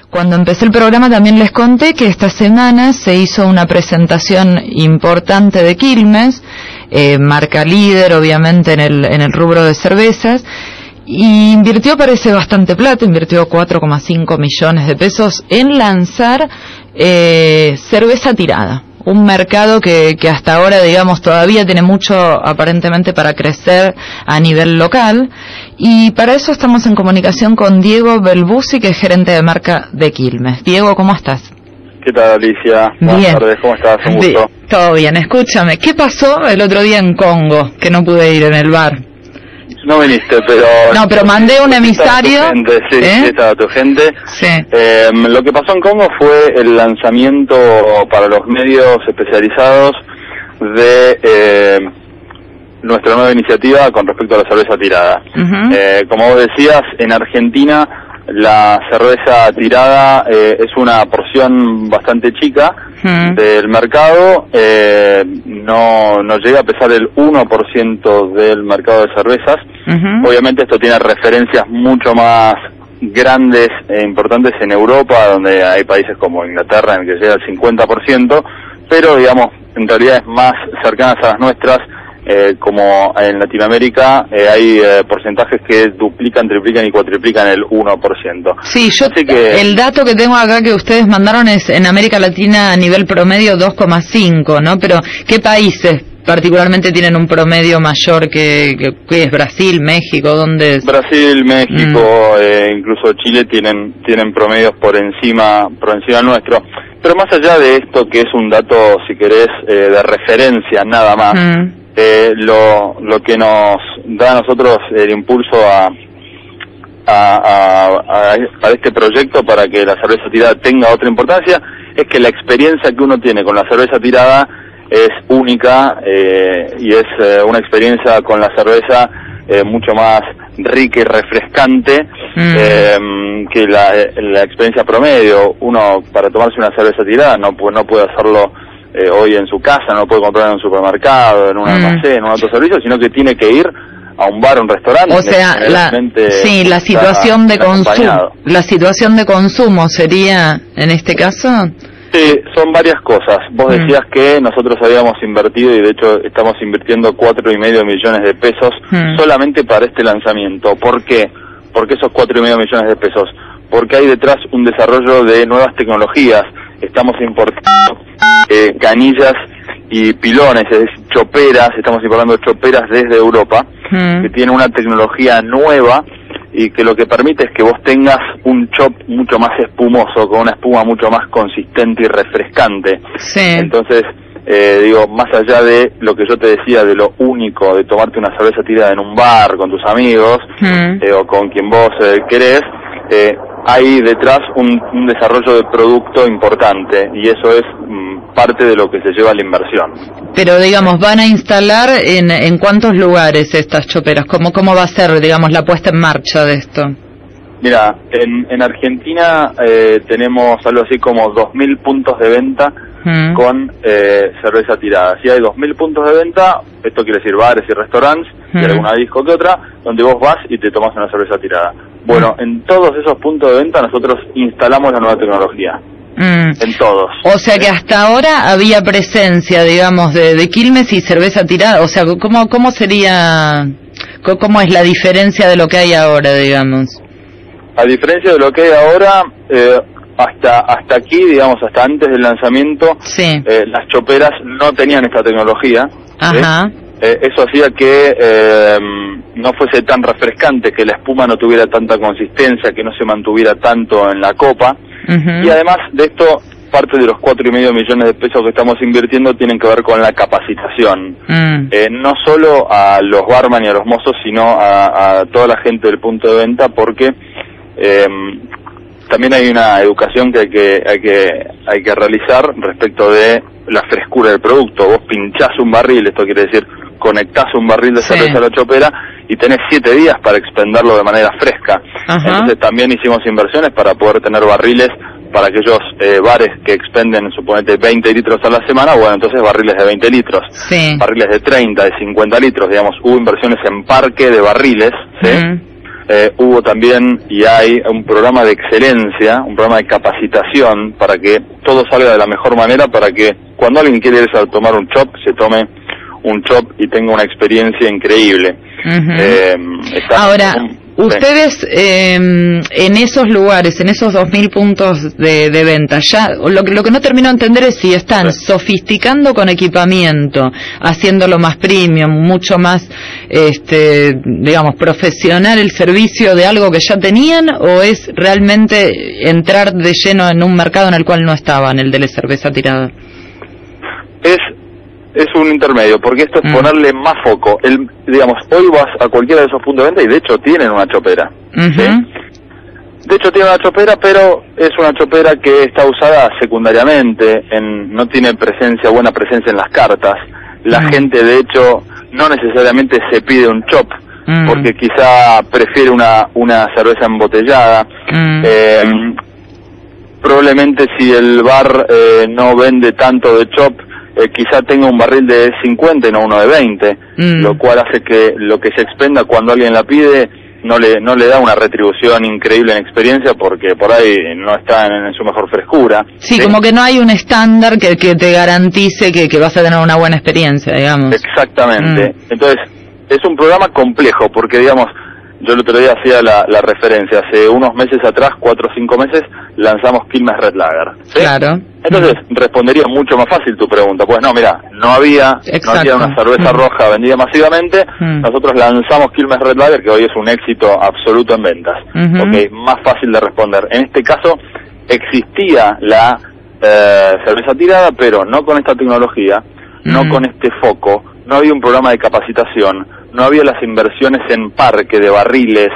Cuando empecé el programa también les conté que esta semana se hizo una presentación importante de Quilmes, marca líder obviamente en el rubro de cervezas, y invirtió, parece bastante plata, invirtió 4,5 millones de pesos en lanzar cerveza tirada. Un mercado que hasta ahora, digamos, todavía tiene mucho aparentemente para crecer a nivel local, y para eso estamos en comunicación con Diego Belbusi, que es gerente de marca de Quilmes. Diego, ¿cómo estás? ¿Qué tal, Alicia? Buenas tardes, ¿cómo estás? Un gusto. Todo bien, escúchame, ¿qué pasó el otro día en Congo, que no pude ir en el bar? No viniste, pero... No, pero mandé un emisario. Sí, estaba tu gente. Sí. Lo que pasó en Congo fue el lanzamiento para los medios especializados de nuestra nueva iniciativa con respecto a la cerveza tirada. Como vos decías, en Argentina la cerveza tirada es una porción bastante chica del mercado, no llega a pesar el 1% del mercado de cervezas. Obviamente esto tiene referencias mucho más grandes e importantes en Europa, donde hay países como Inglaterra en el que llega al 50%, pero digamos, en realidad es más cercanas a las nuestras. Como en Latinoamérica hay porcentajes que duplican, triplican y cuatriplican el 1%. Sí, el dato que tengo acá que ustedes mandaron es en América Latina a nivel promedio 2,5, ¿no? Pero ¿qué países particularmente tienen un promedio mayor que es Brasil, México? ¿Dónde es? Brasil, México, incluso Chile tienen promedios por encima nuestro. Pero más allá de esto, que es un dato, si querés, de referencia nada más, lo que nos da a nosotros el impulso a este proyecto para que la cerveza tirada tenga otra importancia es que la experiencia que uno tiene con la cerveza tirada es única, y es una experiencia con la cerveza mucho más rica y refrescante que la experiencia promedio. Uno, para tomarse una cerveza tirada no puede hacerlo hoy en su casa, no lo puede comprar en un supermercado, en un almacén, en un autoservicio, sino que tiene que ir a un bar o un restaurante. O sea, la situación de consumo, la situación de consumo sería en este caso. Sí, son varias cosas. Vos decías que nosotros habíamos invertido, y de hecho estamos invirtiendo 4,5 millones de pesos solamente para este lanzamiento. ¿Por qué? ¿Por qué esos 4,5 millones de pesos? Porque hay detrás un desarrollo de nuevas tecnologías. Estamos importando canillas y pilones, es decir, choperas, estamos importando choperas desde Europa, que tienen una tecnología nueva y que lo que permite es que vos tengas un chop mucho más espumoso, con una espuma mucho más consistente y refrescante. Entonces, más allá de lo que yo te decía, de lo único de tomarte una cerveza tirada en un bar con tus amigos o con quien vos querés, hay detrás un desarrollo de producto importante, y eso es parte de lo que se lleva a la inversión. Pero digamos, ¿van a instalar en cuántos lugares estas choperas? ¿Cómo va a ser, digamos, la puesta en marcha de esto? Mira, en Argentina tenemos algo así como 2.000 puntos de venta con cerveza tirada. Si hay 2.000 puntos de venta, esto quiere decir bares y restaurantes, y alguna disco que otra, donde vos vas y te tomás una cerveza tirada. Bueno, en todos esos puntos de venta nosotros instalamos la nueva tecnología. En todos. O sea que hasta ahora había presencia, digamos, de Quilmes y cerveza tirada. O sea, ¿cómo sería, cómo es la diferencia de lo que hay ahora, digamos? A diferencia de lo que hay ahora, hasta aquí, digamos, hasta antes del lanzamiento, las choperas no tenían esta tecnología. Eso hacía que no fuese tan refrescante, que la espuma no tuviera tanta consistencia, que no se mantuviera tanto en la copa. Y además de esto, parte de los 4,5 millones de pesos que estamos invirtiendo tienen que ver con la capacitación. No solo a los barman y a los mozos, sino a toda la gente del punto de venta, porque también hay una educación que hay que realizar respecto de la frescura del producto. Vos pinchás un barril, esto quiere decir conectás un barril de cerveza a la chopera y tenés 7 días para expenderlo de manera fresca. Entonces también hicimos inversiones para poder tener barriles para aquellos bares que expenden, suponete, 20 litros a la semana. Bueno, entonces barriles de 20 litros, barriles de 30, de 50 litros, digamos. Hubo inversiones en parque de barriles, hubo también y hay un programa de excelencia, un programa de capacitación para que todo salga de la mejor manera, para que cuando alguien quiere irse a tomar un chop, se tome un chop y tenga una experiencia increíble. Ahora, ustedes en esos lugares, en esos 2.000 puntos de venta, ya lo que no termino de entender es si están sofisticando con equipamiento, haciéndolo más premium, mucho más, digamos, profesional el servicio de algo que ya tenían, o es realmente entrar de lleno en un mercado en el cual no estaban, el de la cerveza tirada. Es un intermedio, porque esto es ponerle más foco. Digamos, hoy vas a cualquiera de esos puntos de venta y de hecho tienen una chopera. ¿Sí? De hecho tiene una chopera, pero es una chopera que está usada secundariamente, no tiene buena presencia en las cartas. La gente, de hecho, no necesariamente se pide un chop, porque quizá prefiere una cerveza embotellada. Probablemente si el bar no vende tanto de chop, quizá tenga un barril de 50 y no uno de 20, lo cual hace que lo que se expenda cuando alguien la pide no le da una retribución increíble en experiencia, porque por ahí no está en su mejor frescura. Sí, como que no hay un estándar que te garantice que vas a tener una buena experiencia, digamos. Exactamente. Entonces, es un programa complejo, porque digamos, yo el otro día hacía la referencia, hace unos meses atrás, 4 o 5 meses, lanzamos Quilmes Red Lager, ¿sí? Claro. Entonces, respondería mucho más fácil tu pregunta. Pues no, mira, no había una cerveza roja vendida masivamente, nosotros lanzamos Quilmes Red Lager, que hoy es un éxito absoluto en ventas. Ok, más fácil de responder. En este caso, existía la cerveza tirada, pero no con esta tecnología, no con este foco, no había un programa de capacitación, no había las inversiones en parque de barriles,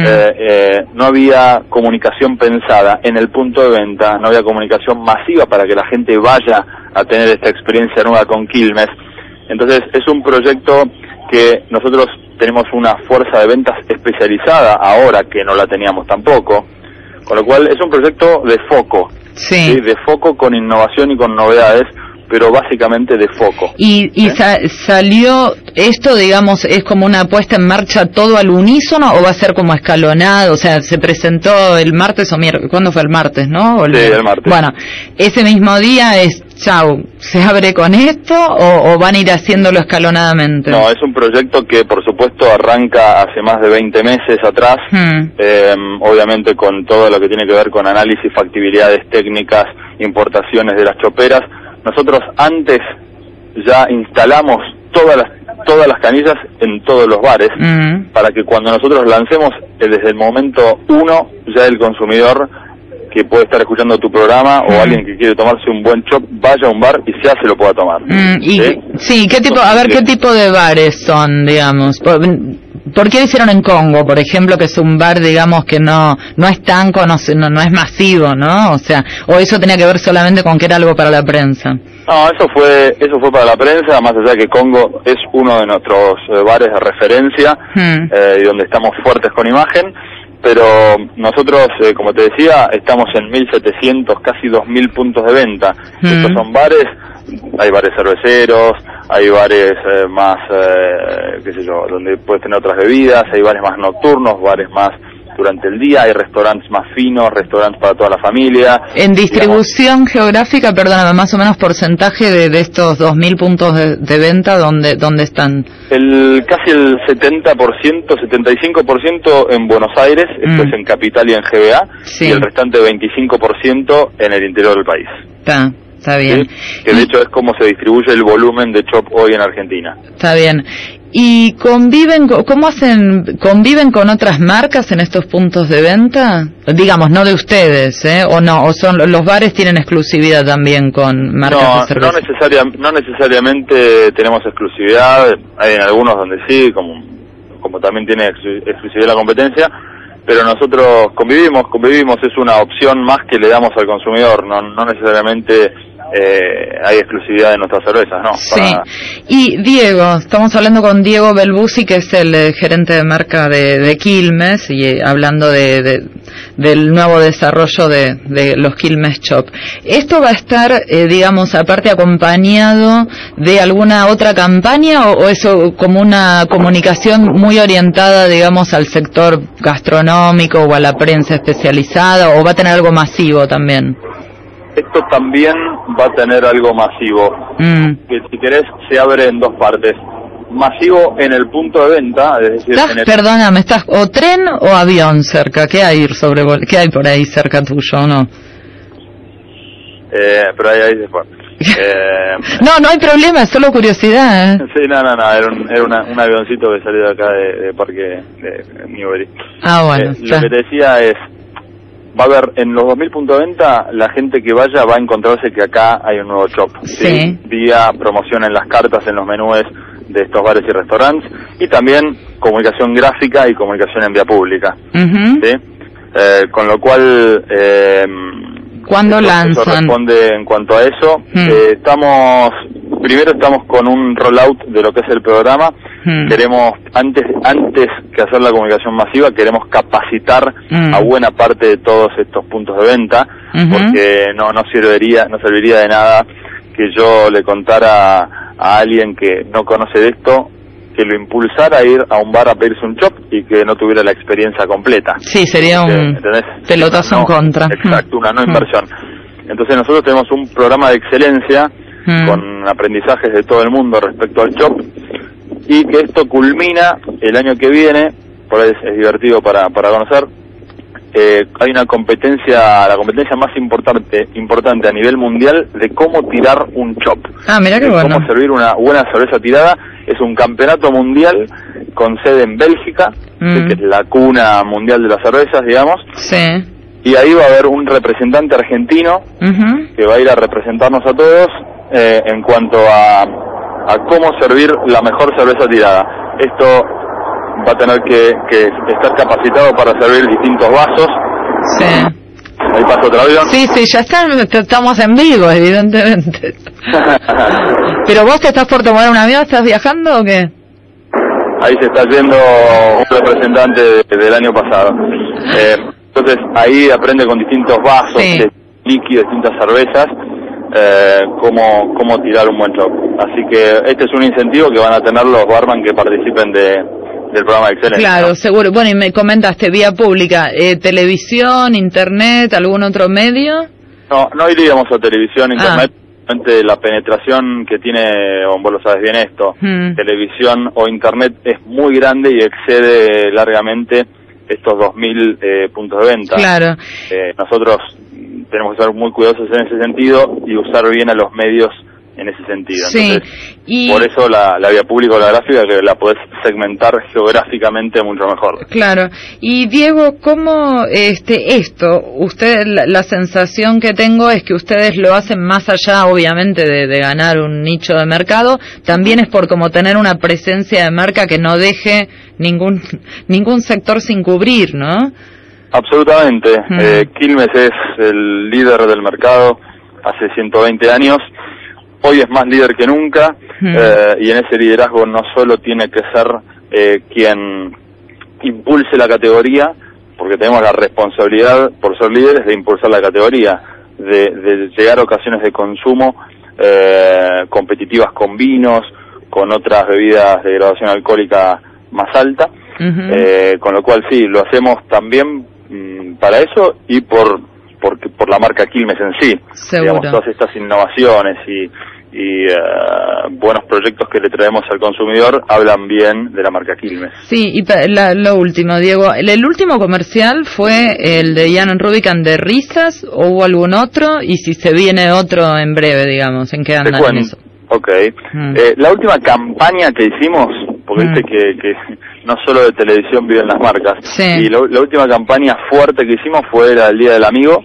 no había comunicación pensada en el punto de venta, no había comunicación masiva para que la gente vaya a tener esta experiencia nueva con Quilmes. Entonces es un proyecto que nosotros tenemos una fuerza de ventas especializada ahora, que no la teníamos tampoco, con lo cual es un proyecto de foco, ¿sí? De foco con innovación y con novedades, pero básicamente de foco. ¿Y salió esto, digamos, es como una puesta en marcha todo al unísono, o va a ser como escalonado? O sea, se presentó el martes o miércoles, ¿cuándo fue el martes, no? Sí, el martes. Bueno, ese mismo día es, chau, ¿se abre con esto o van a ir haciéndolo escalonadamente? No, es un proyecto que por supuesto arranca hace más de 20 meses atrás, obviamente con todo lo que tiene que ver con análisis, factibilidades técnicas, importaciones de las choperas. Nosotros antes ya instalamos todas las canillas en todos los bares, para que cuando nosotros lancemos, desde el momento 1, ya el consumidor que puede estar escuchando tu programa o alguien que quiere tomarse un buen chop, vaya a un bar y ya se lo pueda tomar. ¿Sí? ¿Qué tipo de bares son, digamos? ¿Por qué lo hicieron en Congo, por ejemplo, que es un bar, digamos, que no es tan conocido, no es masivo, ¿no? O sea, o eso tenía que ver solamente con que era algo para la prensa. No, eso fue para la prensa, más allá de que Congo es uno de nuestros bares de referencia, y donde estamos fuertes con imagen, pero nosotros, como te decía, estamos en 1.700, casi 2.000 puntos de venta. Estos son bares, hay bares cerveceros, hay bares más, qué sé yo, donde puedes tener otras bebidas, hay bares más nocturnos, bares más durante el día, hay restaurantes más finos, restaurantes para toda la familia. En distribución geográfica, perdóname, más o menos porcentaje de estos 2.000 puntos de venta, ¿dónde están? Casi el 70%, 75% en Buenos Aires, esto es en Capital y en GBA, y el restante 25% en el interior del país. Está bien. ¿Sí? Que de hecho es como se distribuye el volumen de chop hoy en Argentina. Está bien. ¿Y conviven con otras marcas en estos puntos de venta? Digamos, no de ustedes, o no, o son los bares tienen exclusividad tambiad con marcas de cerveza. No necesariamente tenemos exclusividad, hay en algunos donde sí, como también tiene exclusividad la competencia, pero nosotros convivimos, es una opción más que le damos al consumidor, no necesariamente hay exclusividad de nuestras cervezas, ¿no? Sí. Y Diego, estamos hablando con Diego Belbusi, que es el gerente de marca de Quilmes, y hablando del nuevo desarrollo de los Quilmes Shop. ¿Esto va a estar, digamos, aparte acompañado de alguna otra campaña o eso como una comunicación muy orientada, digamos, al sector gastronómico o a la prensa especializada, o va a tener algo masivo también? Esto también va a tener algo masivo, que si querés se abre en dos partes. Masivo en el punto de venta, es decir... Perdóname, ¿estás o tren o avión cerca? ¿Qué hay por ahí cerca tuyo o no? Pero ahí después. No hay problema, es solo curiosidad. Sí, no, era un avioncito que salió de acá de Parque de Newbery. Ah, bueno. Lo que te decía es... Va a haber en los 2000 puntos de venta, la gente que vaya va a encontrarse que acá hay un nuevo shop. Sí. Vía promoción en las cartas, en los menús de estos bares y restaurantes, y también comunicación gráfica y comunicación en vía pública. ¿Sí? Con lo cual... ¿Cuándo lanzan? Eso responde en cuanto a eso. Primero estamos con un rollout de lo que es el programa. Queremos, antes que hacer la comunicación masiva, queremos capacitar a buena parte de todos estos puntos de venta, porque no serviría de nada que yo le contara a alguien que no conoce de esto, que lo impulsara a ir a un bar a pedirse un chop y que no tuviera la experiencia completa. Sí, sería un pelotazo en contra. Exacto, una no inversión. Entonces nosotros tenemos un programa de excelencia con aprendizajes de todo el mundo respecto al chop, y que esto culmina el año que viene, por ahí es divertido para conocer. Hay una competencia, la competencia más importante a nivel mundial de cómo tirar un chop. Mira qué bueno. Cómo servir una buena cerveza tirada. Es un campeonato mundial con sede en Bélgica, que es la cuna mundial de las cervezas, digamos. Sí. Y ahí va a haber un representante argentino que va a ir a representarnos a todos en cuanto a cómo servir la mejor cerveza tirada. Esto va a tener que estar capacitado para servir distintos vasos. Sí. Ahí pasa otro avión. Sí, ya estamos en vivo, evidentemente. ¿Pero vos te estás por tomar un avión? ¿Estás viajando o qué? Ahí se está yendo un representante del año pasado. Entonces ahí aprende con distintos vasos, líquidos, distintas cervezas, cómo tirar un buen chop. Así que este es un incentivo que van a tener los barman que participen del programa de excelencia. Claro, ¿no? Seguro. Bueno, y me comentaste, vía pública, televisión, internet, algún otro medio. No iríamos a televisión, internet. La penetración que tiene, vos lo sabes bien esto, televisión o internet es muy grande y excede largamente estos 2000 puntos de venta. Claro. Nosotros tenemos que ser muy cuidadosos en ese sentido y usar bien a los medios en ese sentido. Sí. Entonces, por eso la vía pública o la gráfica, que la podés segmentar geográficamente mucho mejor. Claro. Y Diego, ¿cómo usted, la sensación que tengo es que ustedes lo hacen más allá, obviamente, de ganar un nicho de mercado, también es por como tener una presencia de marca que no deje ningún sector sin cubrir, ¿no? Absolutamente. Quilmes es el líder del mercado hace 120 años. Hoy es más líder que nunca, y en ese liderazgo no solo tiene que ser quien impulse la categoría, porque tenemos la responsabilidad, por ser líderes, de impulsar la categoría, de llegar a ocasiones de consumo competitivas con vinos, con otras bebidas de graduación alcohólica más alta, con lo cual sí, lo hacemos también para eso y por la marca Quilmes en sí. Seguro. Digamos, todas estas innovaciones y buenos proyectos que le traemos al consumidor hablan bien de la marca Quilmes. Sí, y lo último, Diego, ¿el último comercial fue el de Jan Rubicam de risas o hubo algún otro? Y si se viene otro en breve, digamos, ¿en qué andan en eso? Ok. La última campaña que hicimos, porque viste que no solo de televisión viven las marcas, y la última campaña fuerte que hicimos fue el Día del Amigo,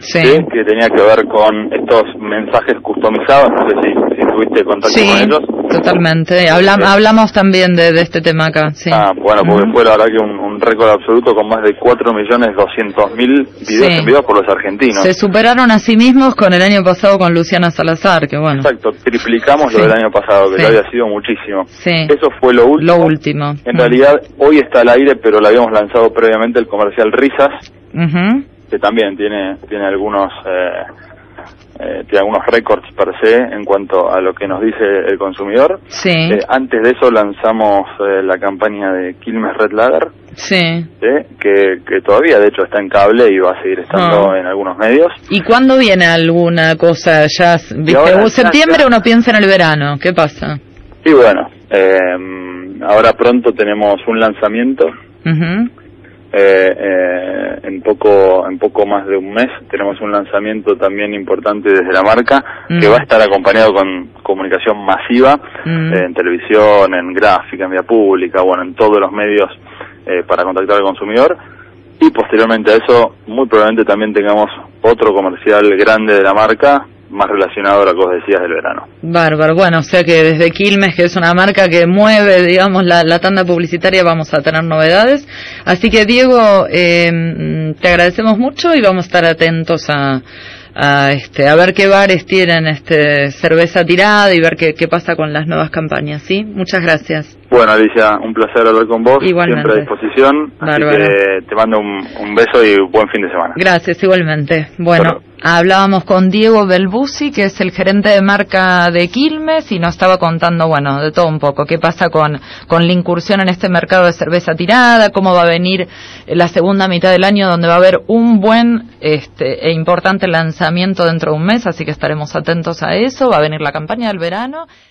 que tenía que ver con estos mensajes customizados, no sé si tuviste contacto con ellos. totalmente. Hablamos también de este tema acá, sí. Bueno, porque fue la verdad que un récord absoluto con más de 4.200.000 videos enviados por los argentinos. Se superaron a sí mismos con el año pasado con Luciana Salazar, que bueno. Exacto, triplicamos lo del año pasado, que ya había sido muchísimo. Sí. Eso fue lo último. En realidad, hoy está al aire, pero lo habíamos lanzado previamente el comercial Risas, que también tiene algunos... tiene algunos récords per se en cuanto a lo que nos dice el consumidor. Sí. Antes de eso lanzamos la campaña de Quilmes Red Lager, que todavía de hecho está en cable y va a seguir estando en algunos medios. ¿Y cuándo viene alguna cosa? Ya, ¿viste? Septiembre uno piensa en el verano, ¿qué pasa? Y bueno, ahora pronto tenemos un lanzamiento. En poco más de un mes tenemos un lanzamiento también importante desde la marca, que va a estar acompañado con comunicación masiva en televisión, en gráfica, en vía pública, bueno, en todos los medios para contactar al consumidor. Y posteriormente a eso, muy probablemente también tengamos otro comercial grande de la marca, más relacionado a lo que vos decías del verano. Bárbaro, bueno, o sea que desde Quilmes, que es una marca que mueve, digamos, la tanda publicitaria, vamos a tener novedades. Así que, Diego, te agradecemos mucho y vamos a estar atentos a ver qué bares tienen cerveza tirada y ver qué pasa con las nuevas campañas, ¿sí? Muchas gracias. Bueno, Alicia, un placer hablar con vos. Igualmente. Siempre a disposición. Bárbaro. Así que te mando un beso y buen fin de semana. Gracias, igualmente. Bueno, hablábamos con Diego Belbusi, que es el gerente de marca de Quilmes, y nos estaba contando, bueno, de todo un poco, qué pasa con la incursión en este mercado de cerveza tirada, cómo va a venir la segunda mitad del año, donde va a haber un buen e importante lanzamiento dentro de un mes, así que estaremos atentos a eso. Va a venir la campaña del verano.